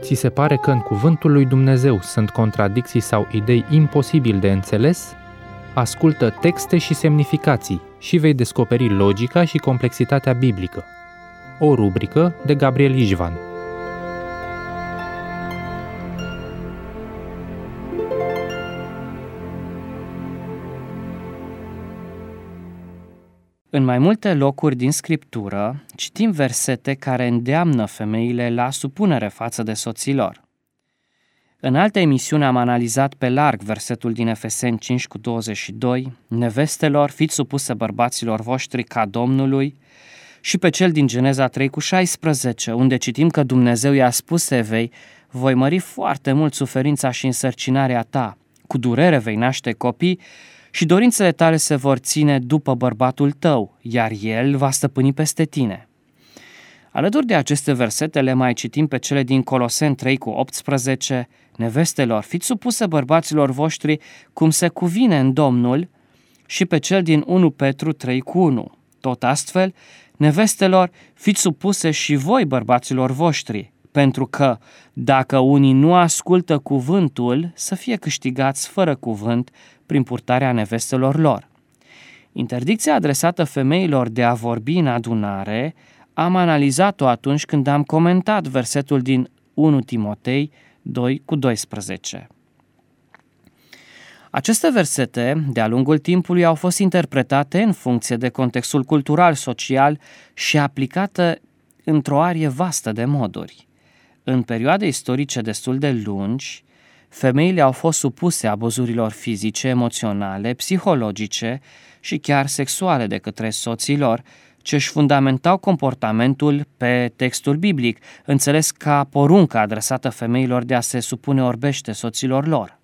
Ți se pare că în cuvântul lui Dumnezeu sunt contradicții sau idei imposibil de înțeles? Ascultă texte și semnificații și vei descoperi logica și complexitatea biblică. O rubrică de Gabriel Ișvan. În mai multe locuri din Scriptură, citim versete care îndeamnă femeile la supunere față de soții lor. În alte emisiuni am analizat pe larg versetul din Efeseni 5:22, nevestelor, fiți supuse bărbaților voștri ca Domnului, și pe cel din Geneza 3:16, unde citim că Dumnezeu i-a spus Evei, voi mări foarte mult suferința și însărcinarea ta, cu durere vei naște copii, și dorințele tale se vor ține după bărbatul tău, iar el va stăpâni peste tine. Alături de aceste versete le mai citim pe cele din Coloseni 3:18, nevestelor, fiți supuse bărbaților voștri cum se cuvine în Domnul, și pe cel din 1 Petru 3:1. Tot astfel, nevestelor, fiți supuse și voi bărbaților voștri, pentru că, dacă unii nu ascultă cuvântul, să fie câștigați fără cuvânt prin purtarea nevestelor lor. Interdicția adresată femeilor de a vorbi în adunare am analizat-o atunci când am comentat versetul din 1 Timotei 2:12. Aceste versete, de-a lungul timpului, au fost interpretate în funcție de contextul cultural, social și aplicate într-o arie vastă de moduri. În perioade istorice destul de lungi, femeile au fost supuse abuzurilor fizice, emoționale, psihologice și chiar sexuale de către soții lor, ce își fundamentau comportamentul pe textul biblic, înțeles ca poruncă adresată femeilor de a se supune orbește soților lor.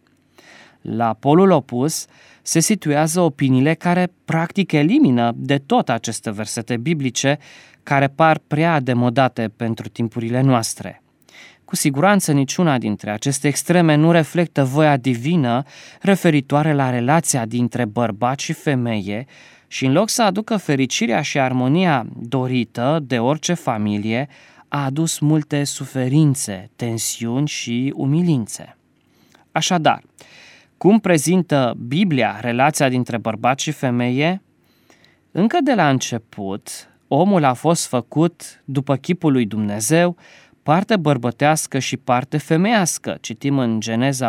La polul opus se situează opiniile care practic elimină de tot aceste versete biblice care par prea demodate pentru timpurile noastre. Cu siguranță niciuna dintre aceste extreme nu reflectă voia divină referitoare la relația dintre bărbat și femeie și în loc să aducă fericirea și armonia dorită de orice familie, a adus multe suferințe, tensiuni și umilințe. Așadar, cum prezintă Biblia relația dintre bărbat și femeie? Încă de la început, omul a fost făcut după chipul lui Dumnezeu, parte bărbătească și parte femeiască, citim în Geneza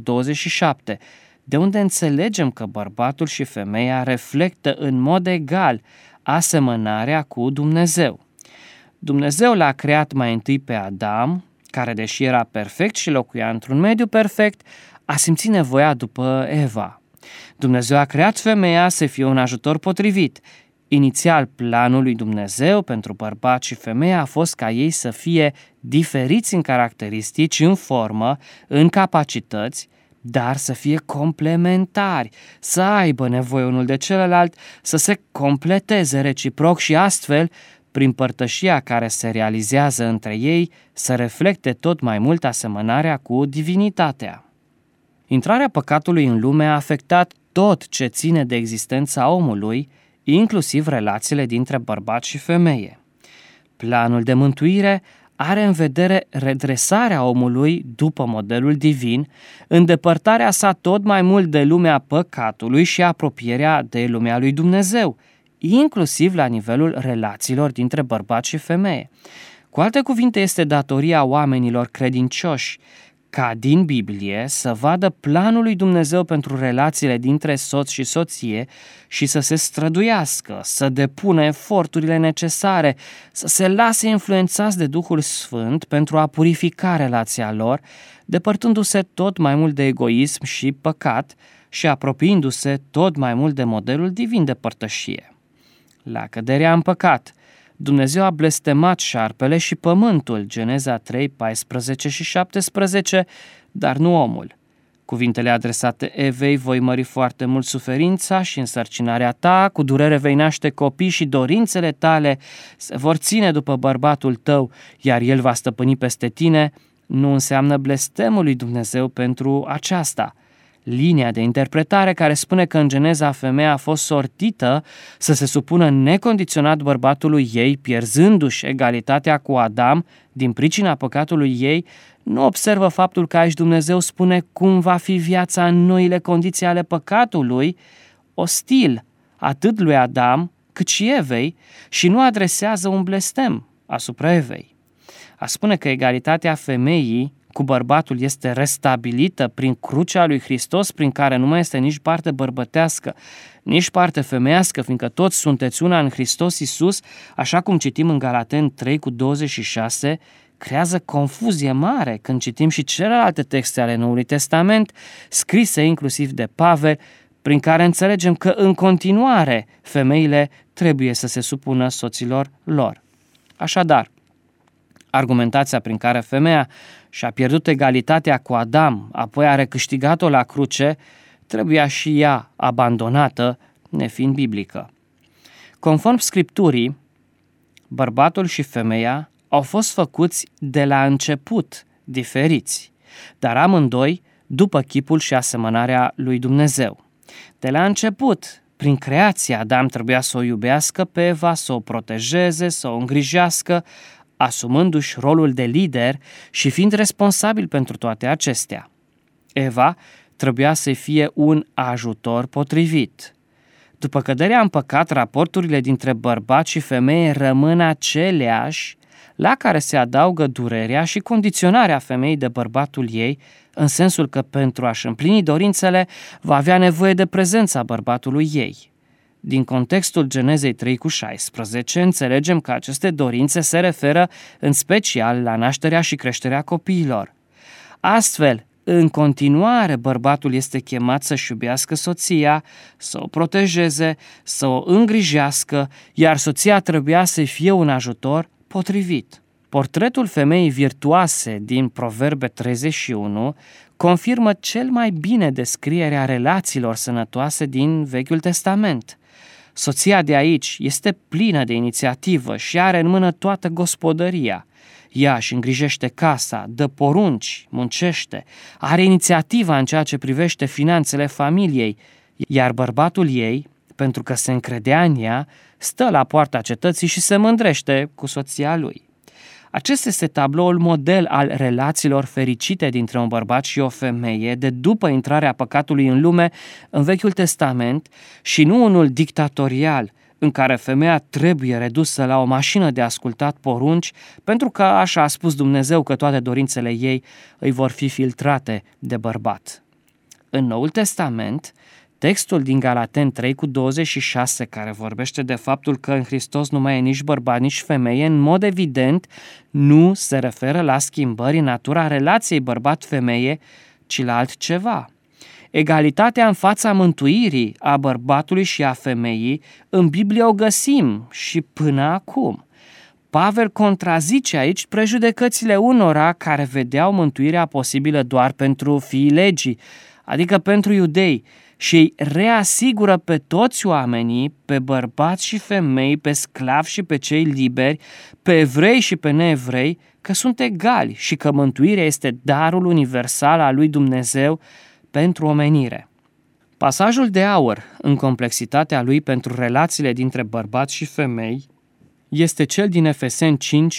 1:27, de unde înțelegem că bărbatul și femeia reflectă în mod egal asemănarea cu Dumnezeu. Dumnezeu l-a creat mai întâi pe Adam, care deși era perfect și locuia într-un mediu perfect, a simțit nevoia după Eva. Dumnezeu a creat femeia să fie un ajutor potrivit. Inițial, planul lui Dumnezeu pentru bărbat și femeie a fost ca ei să fie diferiți în caracteristici, în formă, în capacități, dar să fie complementari, să aibă nevoie unul de celălalt, să se completeze reciproc și astfel, prin părtășia care se realizează între ei, să reflecte tot mai mult asemănarea cu divinitatea. Intrarea păcatului în lume a afectat tot ce ține de existența omului, inclusiv relațiile dintre bărbat și femeie. Planul de mântuire are în vedere redresarea omului după modelul divin, îndepărtarea sa tot mai mult de lumea păcatului și apropierea de lumea lui Dumnezeu, inclusiv la nivelul relațiilor dintre bărbat și femeie. Cu alte cuvinte, este datoria oamenilor credincioși ca din Biblie să vadă planul lui Dumnezeu pentru relațiile dintre soț și soție și să se străduiască, să depună eforturile necesare, să se lase influențați de Duhul Sfânt pentru a purifica relația lor, depărtându-se tot mai mult de egoism și păcat și apropiindu-se tot mai mult de modelul divin de părtășie. La căderea în păcat, Dumnezeu a blestemat șarpele și pământul, Geneza 3:14 și 17, dar nu omul. Cuvintele adresate Evei, voi mări foarte mult suferința și însărcinarea ta, cu durere vei naște copii și dorințele tale se vor ține după bărbatul tău, iar el va stăpâni peste tine, nu înseamnă blestemul lui Dumnezeu pentru aceasta. linia de interpretare care spune că în Geneza femeia a fost sortită să se supună necondiționat bărbatului ei, pierzându-și egalitatea cu Adam din pricina păcatului ei, nu observă faptul că aici Dumnezeu spune cum va fi viața în noile condiții ale păcatului, ostil atât lui Adam cât și Evei, și nu adresează un blestem asupra Evei. A spune că egalitatea femeii cu bărbatul este restabilită prin crucea lui Hristos, prin care nu mai este nici parte bărbătească, nici parte femeiască, fiindcă toți sunteți una în Hristos Iisus, așa cum citim în Galateni 3:26, creează confuzie mare când citim și celelalte texte ale Noului Testament, scrise inclusiv de Pavel, prin care înțelegem că în continuare femeile trebuie să se supună soților lor. Așadar, argumentația prin care femeia și-a pierdut egalitatea cu Adam, apoi a recâștigat-o la cruce, trebuia și ea abandonată, nefiind biblică. Conform Scripturii, bărbatul și femeia au fost făcuți de la început diferiți, dar amândoi după chipul și asemănarea lui Dumnezeu. De la început, prin creație, Adam trebuia să o iubească pe Eva, să o protejeze, să o îngrijească, asumându-și rolul de lider și fiind responsabil pentru toate acestea. Eva trebuia să fie un ajutor potrivit. După căderea în păcat, raporturile dintre bărbat și femeie rămân aceleași, la care se adaugă durerea și condiționarea femeii de bărbatul ei, în sensul că pentru a-și împlini dorințele va avea nevoie de prezența bărbatului ei. Din contextul Genezei 3:16 înțelegem că aceste dorințe se referă în special la nașterea și creșterea copiilor. Astfel, în continuare, bărbatul este chemat să-și iubească soția, să o protejeze, să o îngrijească, iar soția trebuia să fie un ajutor potrivit. Portretul femeii virtuoase din Proverbe 31 confirmă cel mai bine descrierea relațiilor sănătoase din Vechiul Testament. Soția de aici este plină de inițiativă și are în mână toată gospodăria. Ea își îngrijește casa, dă porunci, muncește, are inițiativa în ceea ce privește finanțele familiei, iar bărbatul ei, pentru că se încredea în ea, stă la poarta cetății și se mândrește cu soția lui. Acesta este tabloul model al relațiilor fericite dintre un bărbat și o femeie de după intrarea păcatului în lume în Vechiul Testament și nu unul dictatorial în care femeia trebuie redusă la o mașină de ascultat porunci pentru că așa a spus Dumnezeu că toate dorințele ei îi vor fi filtrate de bărbat. În Noul Testament, textul din Galateni 3:26, care vorbește de faptul că în Hristos nu mai e nici bărbat, nici femeie, în mod evident nu se referă la schimbări în natura relației bărbat-femeie, ci la altceva. Egalitatea în fața mântuirii a bărbatului și a femeii în Biblie o găsim și până acum. Pavel contrazice aici prejudecățile unora care vedeau mântuirea posibilă doar pentru fiii legii, adică pentru iudei, și îi reasigură pe toți oamenii, pe bărbați și femei, pe sclavi și pe cei liberi, pe evrei și pe neevrei, că sunt egali și că mântuirea este darul universal al lui Dumnezeu pentru omenire. Pasajul de aur, în complexitatea lui pentru relațiile dintre bărbați și femei, este cel din Efeseni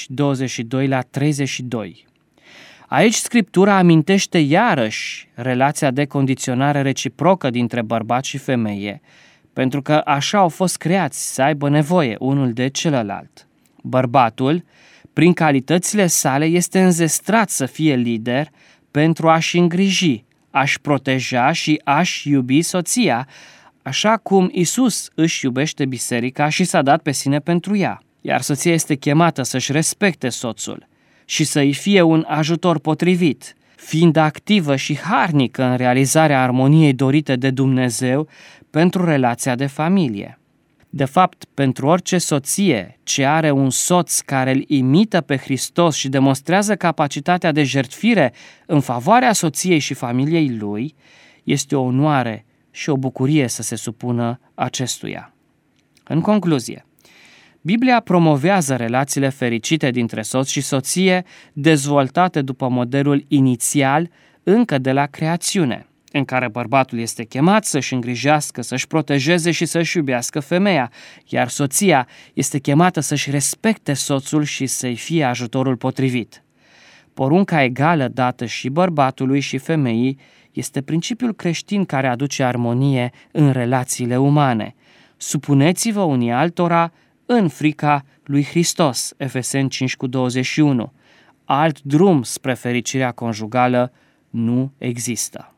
5:22-32. Aici Scriptura amintește iarăși relația de condiționare reciprocă dintre bărbat și femeie, pentru că așa au fost creați să aibă nevoie unul de celălalt. Bărbatul, prin calitățile sale, este înzestrat să fie lider pentru a-și îngriji, a-și proteja și a-și iubi soția, așa cum Iisus își iubește biserica și s-a dat pe sine pentru ea, iar soția este chemată să-și respecte soțul și să-i fie un ajutor potrivit, fiind activă și harnică în realizarea armoniei dorite de Dumnezeu pentru relația de familie. De fapt, pentru orice soție ce are un soț care îl imită pe Hristos și demonstrează capacitatea de jertfire în favoarea soției și familiei lui, este o onoare și o bucurie să se supună acestuia. În concluzie, Biblia promovează relațiile fericite dintre soț și soție, dezvoltate după modelul inițial încă de la creațiune. în care bărbatul este chemat să-și îngrijească, să-și protejeze și să-și iubească femeia, iar soția este chemată să-și respecte soțul și să-i fie ajutorul potrivit. Porunca egală dată și bărbatului și femeii este principiul creștin care aduce armonie în relațiile umane. Supuneți-vă unii altora în frica lui Hristos, Efeseni 5:21. Alt drum spre fericirea conjugală nu există.